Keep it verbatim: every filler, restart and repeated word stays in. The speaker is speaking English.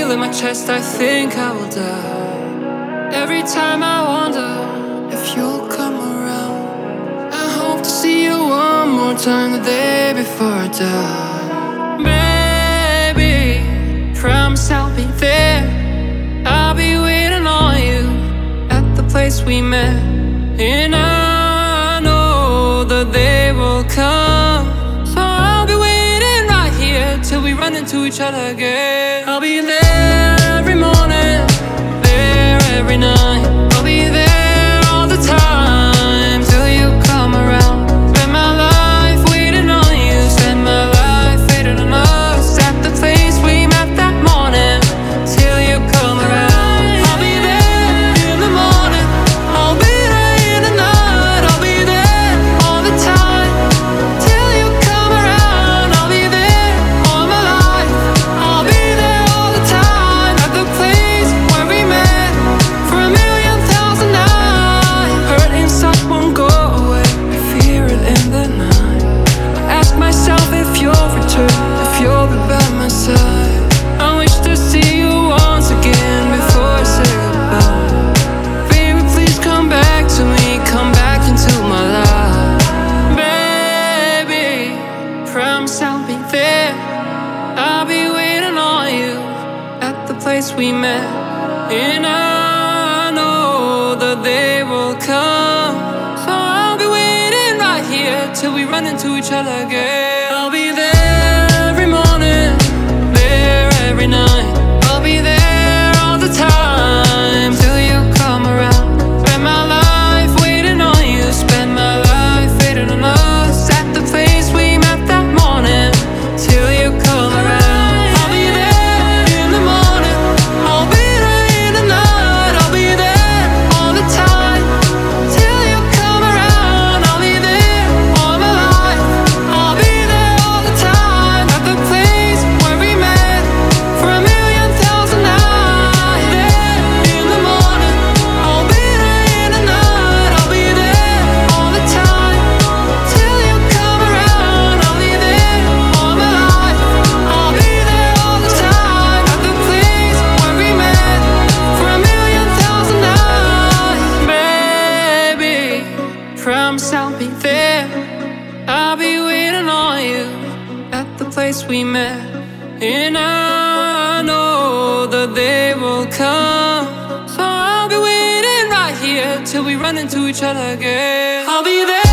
needle in my chest, I think I will die. Every time I wonder if you'll come around. I hope to see you one more time the day before I die. Baby, promise I'll be there. I'll be waiting on you at the place we met. And I know that they will come, so I'll be waiting right here till we run into each other again. I'll be there every morning, there every night. I'll be there all the time till you come around. Spend my life waiting on you, spend my life waiting on us at the place we met that morning till you come around. I'll be there in the morning, I'll be there in the night. I'll be there all the time till you come around. I'll be there all my life, I'll be there all the time at the place where we met for a million thousand nights. Hurt inside won't go away, I fear it in the night. I ask myself if you'll return, if you'll be by my side. I wish to see you once again before I say goodbye. Baby, please come back to me, come back into my life. Baby, promise I'll be there. I'll be waiting on you at the place we met. And I know that they will come, so I'll be waiting right here till we run into each other again. I'll be there every morning, there every night. I'll be there all the time till you come around. Spend my life waiting on you, spend my life waiting on us at the place we met that morning till you come around. I'll be there in the morning, I'll be there in the night. I'll be there all the time till you come around. I'll be there all my life, I'll be there all the time at the place where we met for a million thousand nights. There in the morning, I'll be there in the night. I'll be there all the time till you come around. I'll be there all my life, I'll be there all the time at the place where we met for a million thousand nights. Baby, promise I'll be there. I'll be waiting on you at the place we met. And I know that they will come, so I'll be waiting right here till we run into each other again. I'll be there.